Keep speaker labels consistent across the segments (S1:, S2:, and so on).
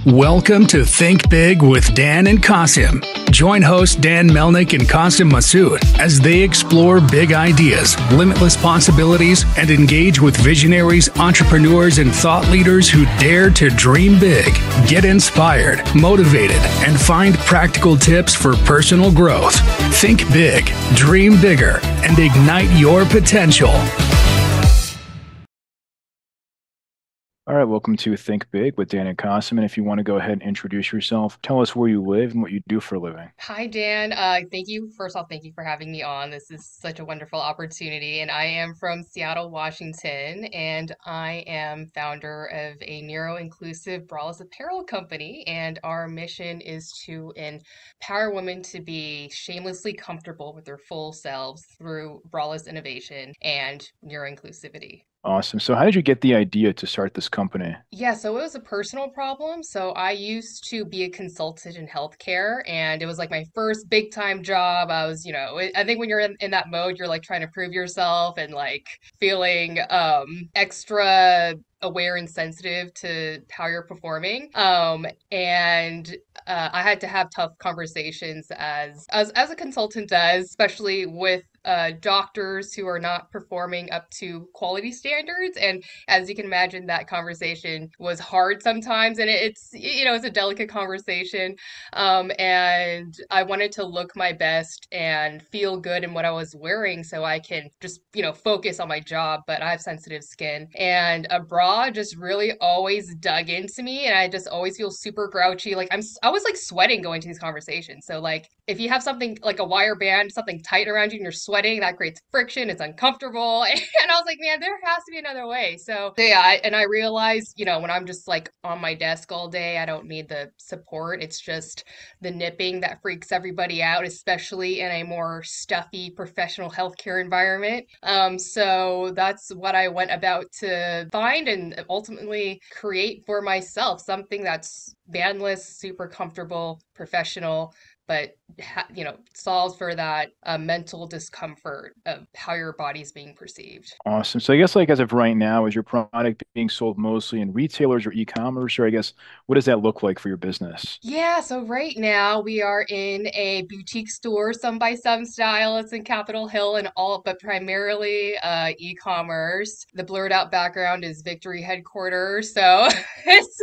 S1: Welcome to Think Big with Dan and Qasim. Join host Dan Melnick and Qasim Masood as they explore big ideas, limitless possibilities, and engage with visionaries, entrepreneurs, and thought leaders who dare to dream big, get inspired, motivated, and find practical tips for personal growth. Think big, dream bigger, and ignite your potential.
S2: All right, welcome to Think Big with Dan and Qasim. And if you want to go ahead and introduce yourself, tell us where you live and what you do for a living.
S3: Hi, Dan. Thank you. First off, thank you for having me on. This is such a wonderful opportunity. And I am from Seattle, Washington, and I am founder of a neuro-inclusive braless apparel company. And our mission is to empower women to be shamelessly comfortable with their full selves through braless innovation and neuro-inclusivity.
S2: Awesome. So how did you get the idea to start this company?
S3: Yeah, so it was a personal problem. So I used to be a consultant in healthcare, and it was like my first big time job. I think when you're in that mode, you're like trying to prove yourself and like feeling extra aware and sensitive to how you're performing. And I had to have tough conversations as a consultant does, especially with doctors who are not performing up to quality standards. And as you can imagine, that conversation was hard sometimes, and it's a delicate conversation. And I wanted to look my best and feel good in what I was wearing so I can just, focus on my job. But I have sensitive skin, and a bra just really always dug into me, and I just always feel super grouchy. Like I was like sweating going to these conversations. So like if you have something like a wire band, something tight around you and you're sweating, that creates friction, it's uncomfortable. And I was like, man, there has to be another way. So yeah, I realized, when I'm just like on my desk all day, I don't need the support. It's just the nipping that freaks everybody out, especially in a more stuffy professional healthcare environment. So that's what I went about to find and ultimately create for myself, something that's bandless, super comfortable, professional, but solves for that mental discomfort of how your body's being perceived.
S2: Awesome. So I guess like as of right now, is your product being sold mostly in retailers or e-commerce, or I guess what does that look like for your business?
S3: Yeah, so right now we are in a boutique store, Some by Some style. It's in Capitol Hill and all, but primarily e-commerce. The blurred out background is Victory headquarters, so it's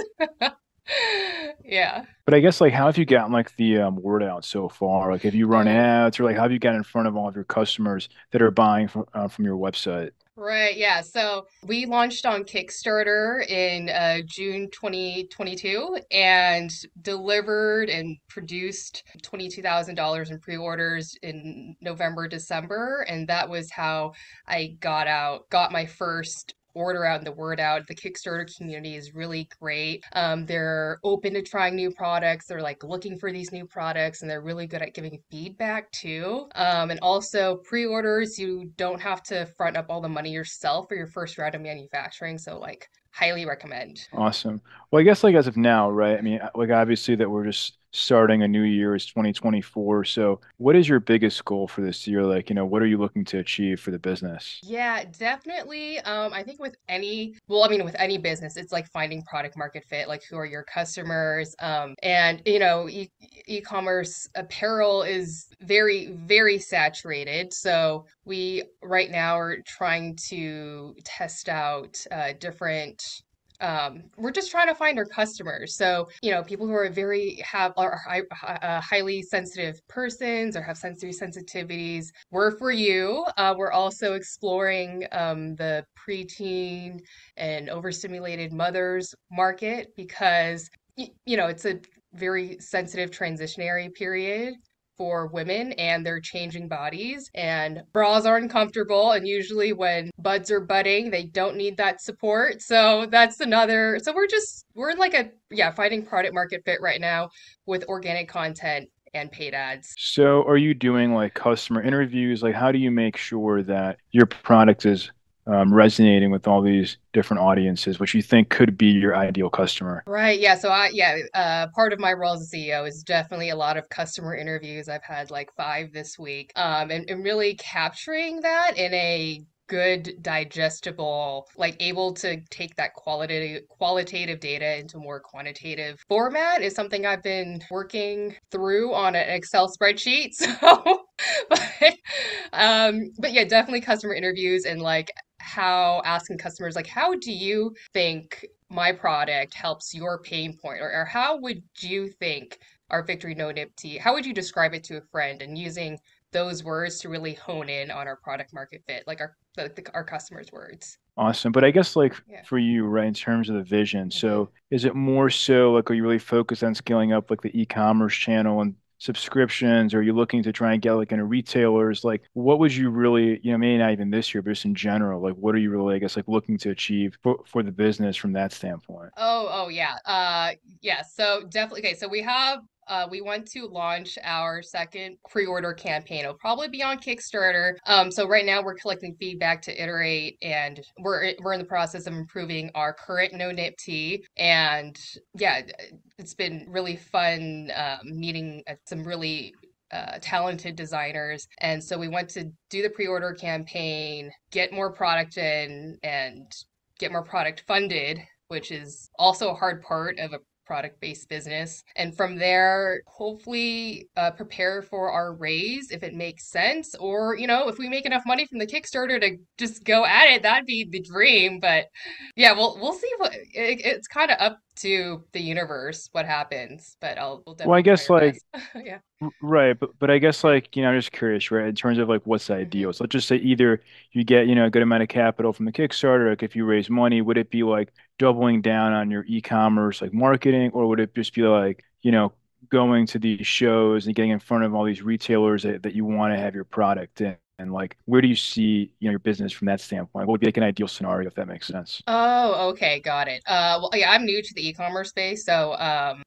S3: yeah.
S2: But I guess like how have you gotten like the word out so far? Like have you run
S3: Mm.
S2: ads or like how have you gotten in front of all of your customers that are buying from your website?
S3: Right, yeah. So we launched on Kickstarter in June 2022 and delivered and produced $22,000 in pre-orders in November, December. And that was how I got my first order out and the word out. The Kickstarter community is really great. They're open to trying new products. They're like looking for these new products, and they're really good at giving feedback too. And also pre-orders, you don't have to front up all the money yourself for your first round of manufacturing. So like highly recommend.
S2: Awesome. Well, I guess like as of now, right? I mean, like obviously that we're just starting a new year, it's 2024. So what is your biggest goal for this year? Like, what are you looking to achieve for the business?
S3: Yeah, definitely. I think with any business, it's like finding product market fit, like who are your customers? And e-commerce apparel is very, very saturated. So we right now are trying to test out different we're just trying to find our customers. So, people who are highly sensitive persons or have sensory sensitivities, we're for you. We're also exploring the preteen and overstimulated mothers market because, it's a very sensitive transitionary period for women and their changing bodies, and bras aren't comfortable, and usually when buds are budding they don't need that support. So that's another, so we're in like finding product market fit right now with organic content and paid ads.
S2: So are you doing like customer interviews? Like, how do you make sure that your product is resonating with all these different audiences, which you think could be your ideal customer?
S3: Right. Yeah. Part of my role as a CEO is definitely a lot of customer interviews. I've had like 5 this week. And really capturing that in a good, digestible, like able to take that qualitative data into more quantitative format is something I've been working through on an Excel spreadsheet. So, but but yeah, definitely customer interviews and like how asking customers like, how do you think my product helps your pain point, or how would you think our Victory No Nip tea, how would you describe it to a friend, and using those words to really hone in on our product market fit, like our customers' words.
S2: Awesome. But I guess like
S3: Yeah.
S2: for you, right, in terms of the vision,
S3: hmm
S2: so is it more so like are you really focused on scaling up like the e-commerce channel and subscriptions? Or are you looking to try and get like into retailers? Like what would you really, maybe not even this year, but just in general, like what are you really, I guess, like looking to achieve for the business from that standpoint?
S3: Oh yeah. Yeah. So definitely. Okay. So we want to launch our second pre-order campaign. It'll probably be on Kickstarter. So right now we're collecting feedback to iterate, and we're in the process of improving our current no nip tea. And yeah, it's been really fun meeting some really talented designers. And so we want to do the pre-order campaign, get more product in, and get more product funded, which is also a hard part of a product-based business. And from there, hopefully prepare for our raise if it makes sense. Or, if we make enough money from the Kickstarter to just go at it, that'd be the dream. But yeah, we'll see it's kind of up to the universe what happens. But we'll
S2: Well, I
S3: definitely try
S2: guess
S3: our
S2: like
S3: best. Yeah.
S2: Right, but I guess like, I'm just curious, right, in terms of like what's the
S3: hmm
S2: ideal. So let's just say either you get, a good amount of capital from the Kickstarter, like if you raise money, would it be like doubling down on your e-commerce like marketing, or would it just be like, going to these shows and getting in front of all these retailers that you want to have your product in? And like where do you see, your business from that standpoint? What would be like an ideal scenario if that makes sense?
S3: Oh, okay, got it. Well, yeah, I'm new to the e-commerce space, so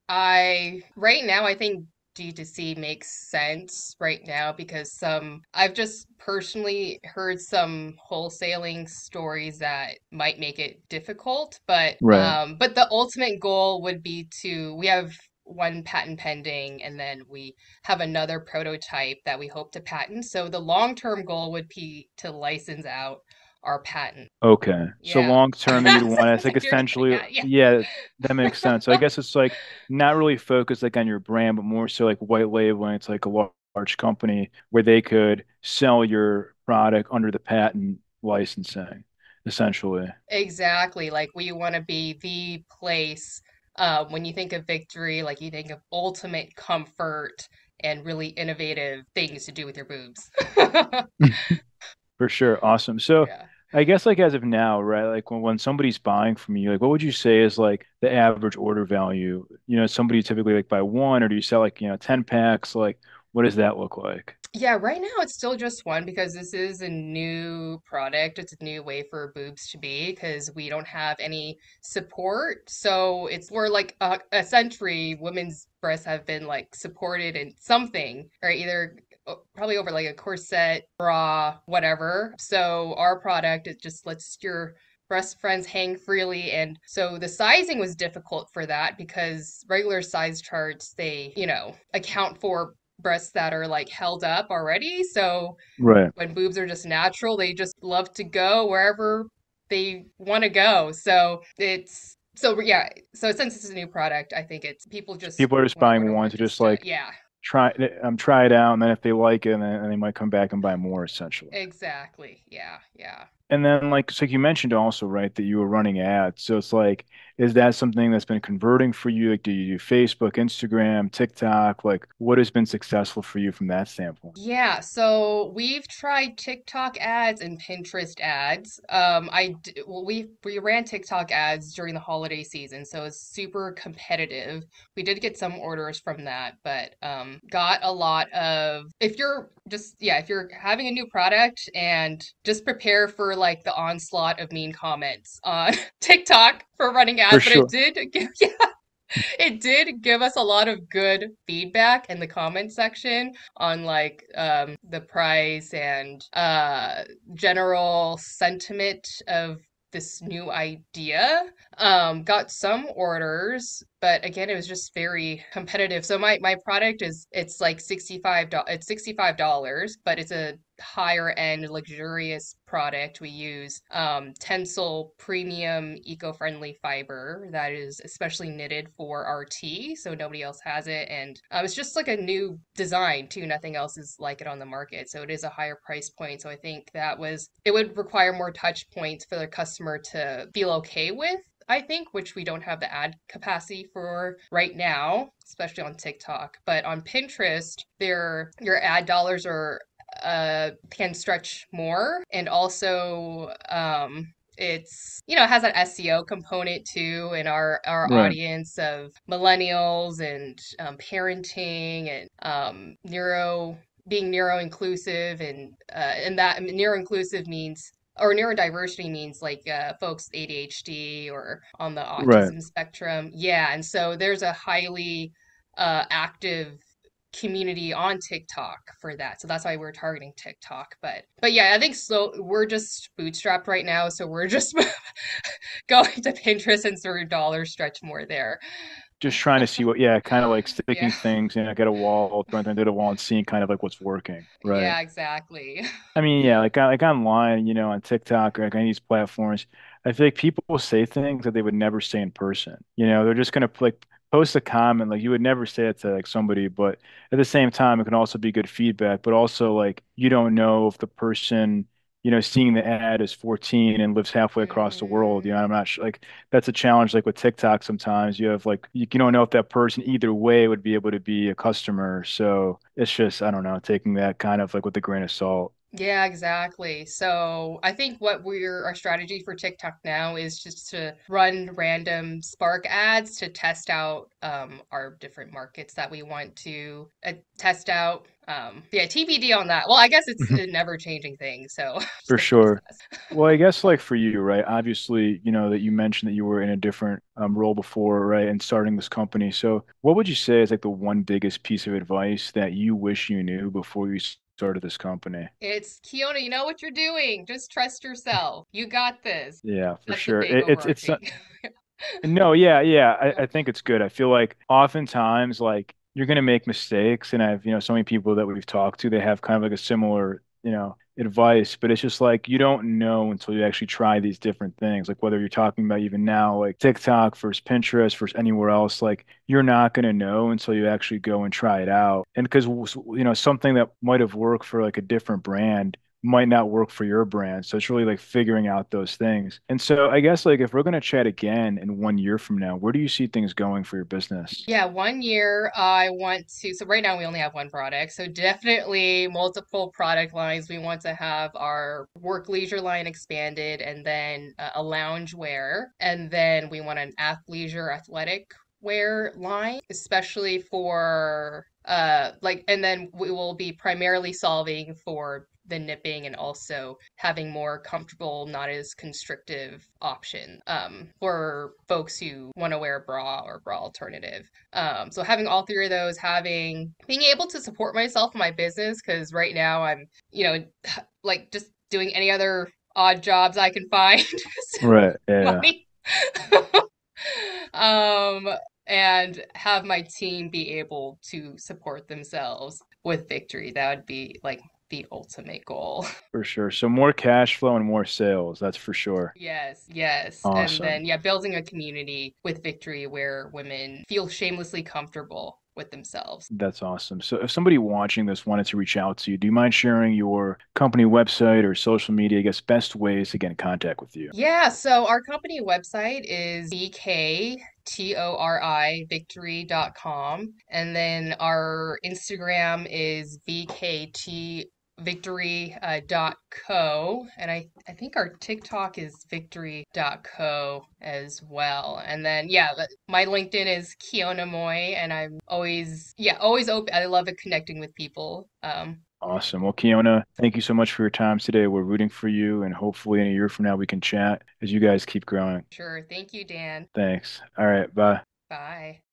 S3: I right now I think D2C makes sense right now because I've just personally heard some wholesaling stories that might make it difficult,
S2: Right.
S3: but the ultimate goal would be we have one patent pending, and then we have another prototype that we hope to patent. So the long-term goal would be to license out our patent.
S2: Okay. So
S3: Yeah.
S2: long term, you'd want to, it's like
S3: You're getting
S2: essentially,
S3: at, yeah.
S2: yeah, that makes sense. So I guess it's like not really focused like on your brand, but more so like white labeling. It's like a large company where they could sell your product under the patent licensing, essentially.
S3: Exactly. Like we want to be the place when you think of victory, like you think of ultimate comfort and really innovative things to do with your boobs.
S2: For sure. Awesome. So
S3: Yeah.
S2: I guess like as of now, right? Like when somebody's buying from you, like what would you say is like the average order value? Somebody typically like buy one, or do you sell like, 10 packs? Like what does that look like?
S3: Yeah, right now it's still just one because this is a new product. It's a new way for boobs to be because we don't have any support. So it's more like a century women's breasts have been like supported in something, or either probably over like a corset, bra, whatever. So our product, it just lets your breast friends hang freely. And so the sizing was difficult for that because regular size charts, they, account for breasts that are like held up already. So
S2: Right.
S3: when boobs are just natural, they just love to go wherever they want to go. So yeah, so since it's a new product, I think it's people just
S2: People are just
S3: want to
S2: buying
S3: order
S2: one
S3: one
S2: to
S3: just
S2: just
S3: to,
S2: like
S3: yeah,
S2: try it out, and then if they like it, and they might come back and buy more, essentially.
S3: exactly. Yeah, yeah.
S2: And then like so you mentioned also, right, that you were running ads. So it's like, is that something that's been converting for you? Like do you do Facebook, Instagram, TikTok? Like what has been successful for you from that standpoint?
S3: Yeah, so we've tried TikTok ads and Pinterest ads. Well, we ran TikTok ads during the holiday season, so it's super competitive. We did get some orders from that, but got a lot of if you're having a new product, and just prepare for like the onslaught of mean comments on TikTok for running
S2: For
S3: ads, but it
S2: sure.
S3: did give it did give us a lot of good feedback in the comment section on like the price and general sentiment of this new idea. Got some orders, but again, it was just very competitive. So my product it's like $65, but it's a higher end luxurious product. We use Tencel premium eco-friendly fiber that is especially knitted for our tea, so nobody else has it. And it's just like a new design too. Nothing else is like it on the market. So it is a higher price point. So I think it would require more touch points for the customer to feel okay with. I think, which we don't have the ad capacity for right now, especially on TikTok. But on Pinterest, your ad dollars are can stretch more, and also it's it has an SEO component too, in our
S2: Right.
S3: audience of millennials and parenting and neuro being neuro inclusive, and that neuro inclusive means or neurodiversity means like folks with ADHD or on the
S2: Right.
S3: autism spectrum. Yeah, and so there's a highly active community on TikTok for that. So that's why we're targeting TikTok. But yeah, I think so we're just bootstrapped right now, so we're just going to Pinterest and sort of dollar stretch more there.
S2: Just trying to see what, yeah, kind of like
S3: Yeah.
S2: sticking things, get a wall, throwing things at a wall and seeing kind of like what's working. Right.
S3: Yeah, exactly.
S2: I mean, yeah, like online, on TikTok or like any of these platforms, I feel like people will say things that they would never say in person. They're just gonna like post a comment like you would never say it to like somebody, but at the same time, it can also be good feedback. But also like you don't know if the person, seeing the ad is 14 and lives halfway across the world.
S3: Hmm.
S2: I'm not sure. Like that's a challenge. Like with TikTok, sometimes you have like you don't know if that person either way would be able to be a customer. So it's just I don't know, taking that kind of like with a grain of salt.
S3: Yeah, exactly. So I think our strategy for TikTok now is just to run random Spark ads to test out our different markets that we want to test out. Yeah, TBD on that. Well, I guess it's a never changing thing, so just
S2: For
S3: the
S2: sure.
S3: process.
S2: Well, I guess like for you, right? Obviously, that you mentioned that you were in a different role before, right? And starting this company. So, what would you say is like the one biggest piece of advice that you wish you knew before you started this company?
S3: It's Kiona, you know what you're doing. Just trust yourself. You got this.
S2: Yeah, for
S3: That's the
S2: sure.
S3: big
S2: It's
S3: overarching.
S2: no, yeah, yeah. I think it's good. I feel like oftentimes like you're gonna make mistakes, and I've, so many people that we've talked to, they have kind of like a similar, advice, but it's just like you don't know until you actually try these different things. Like whether you're talking about even now, like TikTok versus Pinterest versus anywhere else, like you're not gonna know until you actually go and try it out. And because something that might have worked for like a different brand might not work for your brand. So it's really like figuring out those things. And so I guess like if we're going to chat again in 1 year from now, where do you see things going for your business?
S3: Yeah, 1 year I want to. So right now we only have one product. So definitely multiple product lines. We want to have our work leisure line expanded, and then a lounge wear, and then we want an athleisure athletic wear line, especially for and then we will be primarily solving for the nipping and also having more comfortable, not as constrictive option for folks who want to wear a bra or bra alternative. So having all three of those, being able to support myself in my business, because right now I'm, like just doing any other odd jobs I can find to
S2: Right.
S3: make
S2: Yeah,
S3: money. um, and have my team be able to support themselves with victory. That would be like the ultimate goal.
S2: for sure. So more cash flow and more sales, that's for sure.
S3: Yes, yes. And
S2: Awesome.
S3: then, yeah, building a community with victory where women feel shamelessly comfortable with themselves.
S2: That's awesome. So if somebody watching this wanted to reach out to you, do you mind sharing your company website or social media, I guess, best ways to get in contact with you?
S3: Yeah, so our company website is victory.com. And then our Instagram is vktvictory.co. And I think our TikTok is victory.co as well. And then, yeah, my LinkedIn is Kiona Moy, and I'm always open. I love it connecting with people.
S2: Awesome. Well, Kiona, thank you so much for your time today. We're rooting for you, and hopefully in a year from now we can chat as you guys keep growing.
S3: Sure. Thank you, Dan.
S2: Thanks. All right. Bye.
S3: Bye.